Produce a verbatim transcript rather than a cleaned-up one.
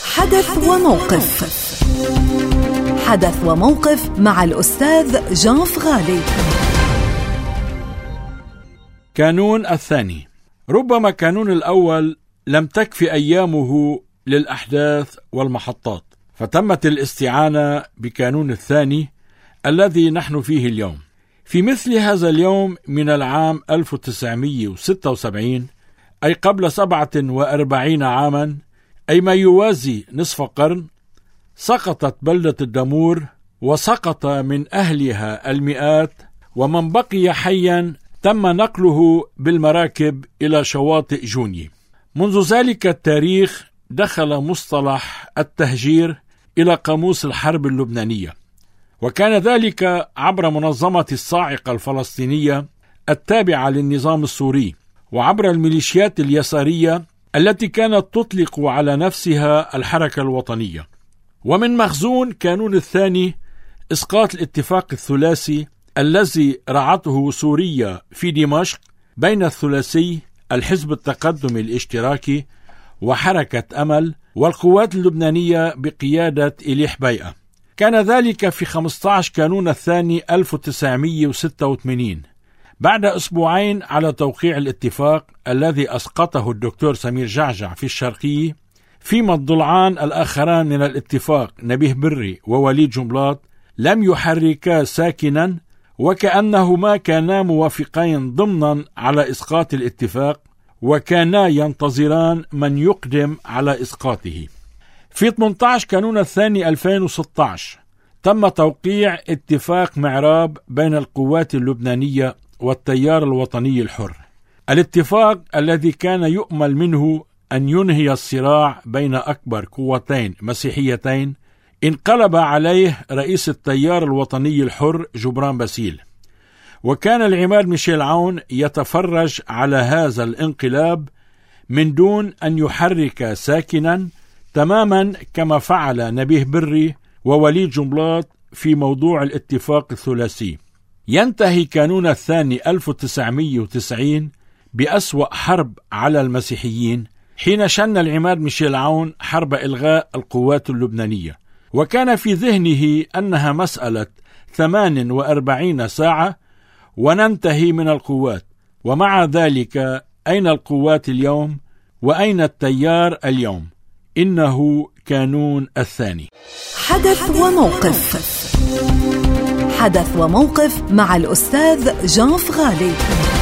حدث وموقف. حدث وموقف مع الأستاذ جان فغالي. كانون الثاني. ربما كانون الأول لم تكفي أيامه للأحداث والمحطات، فتمت الاستعانة بكانون الثاني الذي نحن فيه اليوم. في مثل هذا اليوم من العام ألف وتسعمائة وستة وسبعين، أي قبل سبعة وأربعين عاما، أي ما يوازي نصف قرن، سقطت بلدة الدمور وسقط من أهلها المئات، ومن بقي حيا تم نقله بالمراكب إلى شواطئ جوني. منذ ذلك التاريخ دخل مصطلح التهجير إلى قاموس الحرب اللبنانية، وكان ذلك عبر منظمة الصاعقة الفلسطينية التابعة للنظام السوري، وعبر الميليشيات اليسارية التي كانت تطلق على نفسها الحركة الوطنية. ومن مخزون كانون الثاني إسقاط الاتفاق الثلاثي الذي رعته سوريا في دمشق بين الثلاثي الحزب التقدم الاشتراكي وحركة أمل والقوات اللبنانية بقيادة إليح بيئة. كان ذلك في خمسة عشر كانون الثاني ألف وتسعمائة وستة وثمانين، بعد أسبوعين على توقيع الاتفاق الذي أسقطه الدكتور سمير جعجع في الشرقية، فيما الضلعان الآخران من الاتفاق نبيه بري ووليد جنبلاط لم يحركا ساكنا، وكأنهما كانا موافقين ضمنا على إسقاط الاتفاق، وكانا ينتظران من يقدم على إسقاطه. في ثمانية عشر كانون الثاني ألفين وستة عشر تم توقيع اتفاق معراب بين القوات اللبنانية والتيار الوطني الحر، الاتفاق الذي كان يؤمل منه أن ينهي الصراع بين أكبر قوتين مسيحيتين انقلب عليه رئيس التيار الوطني الحر جبران باسيل. وكان العماد ميشيل عون يتفرج على هذا الانقلاب من دون أن يحرك ساكنا، تماما كما فعل نبيه بري ووليد جنبلاط في موضوع الاتفاق الثلاثي. ينتهي كانون الثاني ألف وتسعمائة وتسعين بأسوأ حرب على المسيحيين، حين شن العماد ميشيل عون حرب إلغاء القوات اللبنانية، وكان في ذهنه أنها مسألة ثمان وأربعين ساعة وننتهي من القوات. ومع ذلك أين القوات اليوم؟ وأين التيار اليوم؟ إنه كانون الثاني. حدث وموقف. حدث وموقف مع الأستاذ جان فغالي.